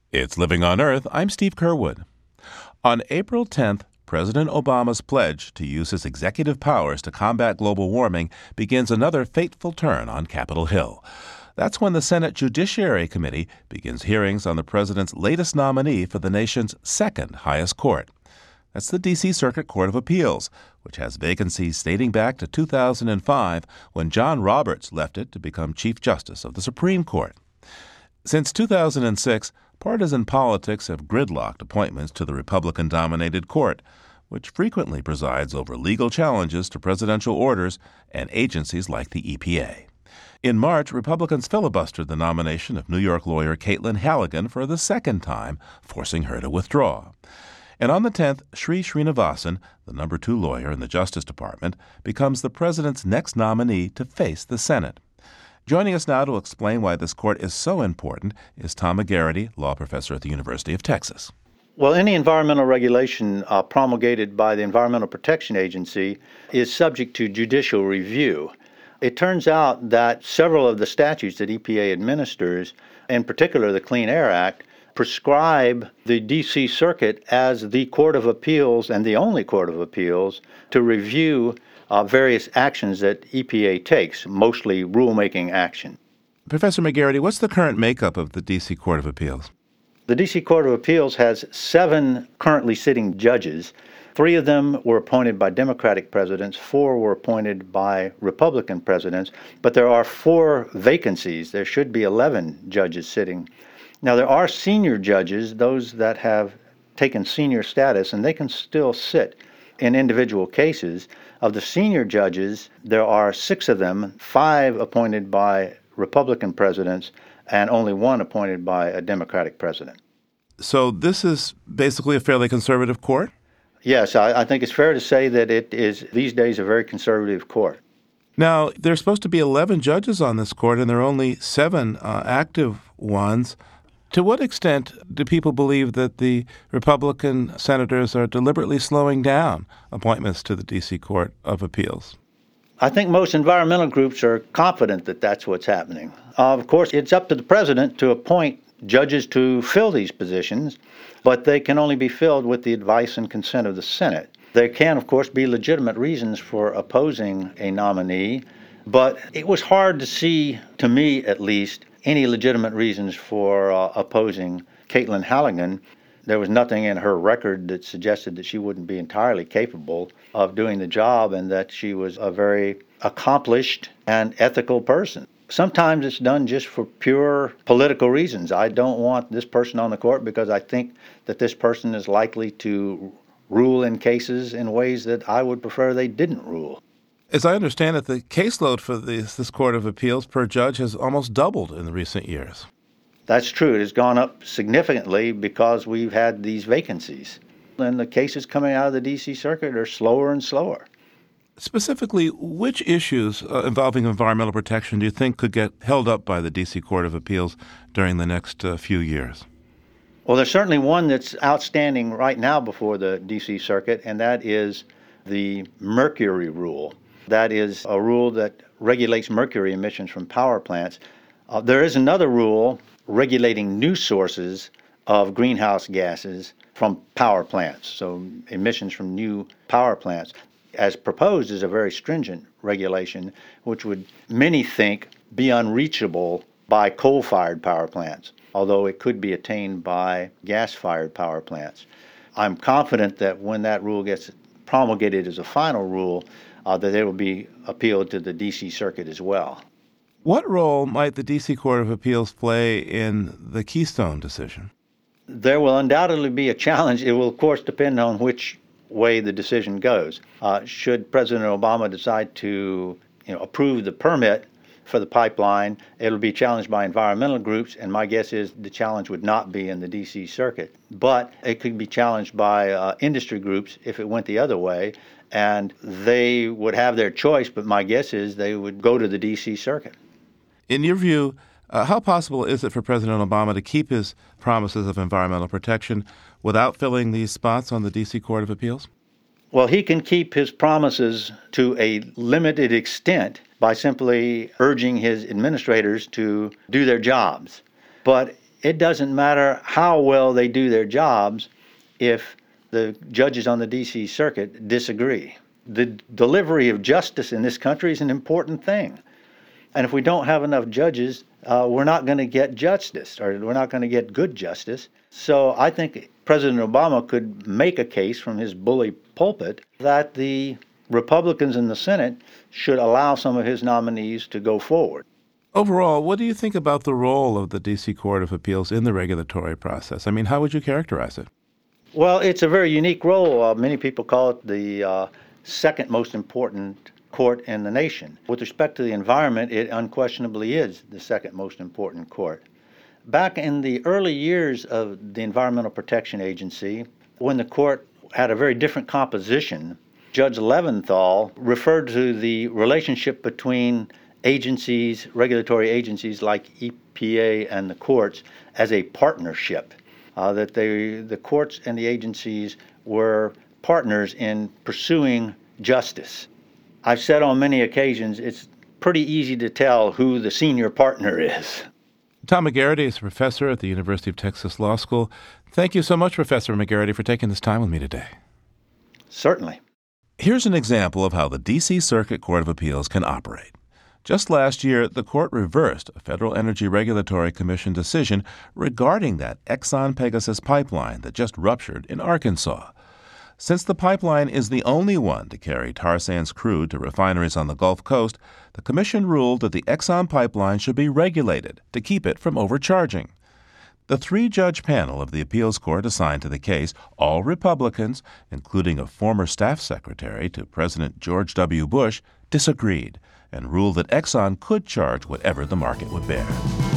It's Living on Earth. I'm Steve Curwood. On April 10th, President Obama's pledge to use his executive powers to combat global warming begins another fateful turn on Capitol Hill. That's when the Senate Judiciary Committee begins hearings on the president's latest nominee for the nation's second highest court. That's the D.C. Circuit Court of Appeals, which has vacancies dating back to 2005 when John Roberts left it to become Chief Justice of the Supreme Court. Since 2006, partisan politics have gridlocked appointments to the Republican-dominated court, which frequently presides over legal challenges to presidential orders and agencies like the EPA. In March, Republicans filibustered the nomination of New York lawyer Caitlin Halligan for the second time, forcing her to withdraw. And on the 10th, Sri Srinivasan, the number 2 lawyer in the Justice Department, becomes the president's next nominee to face the Senate. Joining us now to explain why this court is so important is Tom McGarity, law professor at the University of Texas. Well, any environmental regulation promulgated by the Environmental Protection Agency is subject to judicial review. It turns out that several of the statutes that EPA administers, in particular the Clean Air Act, prescribe the D.C. Circuit as the Court of Appeals and the only Court of Appeals to review various actions that EPA takes, mostly rulemaking action. Professor McGarity, what's the current makeup of the D.C. Court of Appeals? The D.C. Court of Appeals has 7 currently sitting judges. 3 of them were appointed by Democratic presidents, 4 were appointed by Republican presidents, but there are 4 vacancies. There should be 11 judges sitting. Now, there are senior judges, those that have taken senior status, and they can still sit in individual cases. Of the senior judges, there are 6 of them, 5 appointed by Republican presidents, and only 1 appointed by a Democratic president. So this is basically a fairly conservative court? Yes, I think it's fair to say that it is these days a very conservative court. Now, there's supposed to be 11 judges on this court, and there are only 7 active ones. To what extent do people believe that the Republican senators are deliberately slowing down appointments to the D.C. Court of Appeals? I think most environmental groups are confident that that's what's happening. Of course, it's up to the president to appoint judges to fill these positions, but they can only be filled with the advice and consent of the Senate. There can, of course, be legitimate reasons for opposing a nominee, but it was hard to see, to me at least, any legitimate reasons for opposing Caitlin Halligan. There was nothing in her record that suggested that she wouldn't be entirely capable of doing the job and that she was a very accomplished and ethical person. Sometimes it's done just for pure political reasons. I don't want this person on the court because I think that this person is likely to rule in cases in ways that I would prefer they didn't rule. As I understand it, the caseload for this Court of Appeals per judge has almost doubled in the recent years. That's true. It has gone up significantly because we've had these vacancies. And the cases coming out of the D.C. Circuit are slower and slower. Specifically, which issues involving environmental protection do you think could get held up by the D.C. Court of Appeals during the next few years? Well, there's certainly one that's outstanding right now before the D.C. Circuit, and that is the mercury rule. That is a rule that regulates mercury emissions from power plants. There is another rule regulating new sources of greenhouse gases from power plants, so emissions from new power plants. As proposed is a very stringent regulation, which would, many think, be unreachable by coal-fired power plants, although it could be attained by gas-fired power plants. I'm confident that when that rule gets promulgated as a final rule, that it will be appealed to the D.C. Circuit as well. What role might the D.C. Court of Appeals play in the Keystone decision? There will undoubtedly be a challenge. It will, of course, depend on which way the decision goes. Should President Obama decide to approve the permit for the pipeline, it'll be challenged by environmental groups, and my guess is the challenge would not be in the D.C. Circuit. But it could be challenged by industry groups if it went the other way, and they would have their choice, but my guess is they would go to the D.C. Circuit. In your view, how possible is it for President Obama to keep his promises of environmental protection without filling these spots on the D.C. Court of Appeals? Well, he can keep his promises to a limited extent by simply urging his administrators to do their jobs. But it doesn't matter how well they do their jobs if the judges on the D.C. Circuit disagree. The delivery of justice in this country is an important thing. And if we don't have enough judges, we're not going to get justice, or we're not going to get good justice. So I think President Obama could make a case from his bully pulpit that the Republicans in the Senate should allow some of his nominees to go forward. Overall, what do you think about the role of the D.C. Court of Appeals in the regulatory process? I mean, how would you characterize it? Well, it's a very unique role. Many people call it the second most important court in the nation. With respect to the environment, it unquestionably is the second most important court. Back in the early years of the Environmental Protection Agency, when the court had a very different composition, Judge Leventhal referred to the relationship between agencies, regulatory agencies like EPA and the courts, as a partnership, that the courts and the agencies were partners in pursuing justice. I've said on many occasions, it's pretty easy to tell who the senior partner is. Tom McGarrity is a professor at the University of Texas Law School. Thank you so much, Professor McGarrity, for taking this time with me today. Certainly. Here's an example of how the D.C. Circuit Court of Appeals can operate. Just last year, the court reversed a Federal Energy Regulatory Commission decision regarding that Exxon-Pegasus pipeline that just ruptured in Arkansas. Since the pipeline is the only one to carry tar sands crude to refineries on the Gulf Coast, the Commission ruled that the Exxon pipeline should be regulated to keep it from overcharging. The three-judge panel of the appeals court assigned to the case, all Republicans, including a former staff secretary to President George W. Bush, disagreed and ruled that Exxon could charge whatever the market would bear.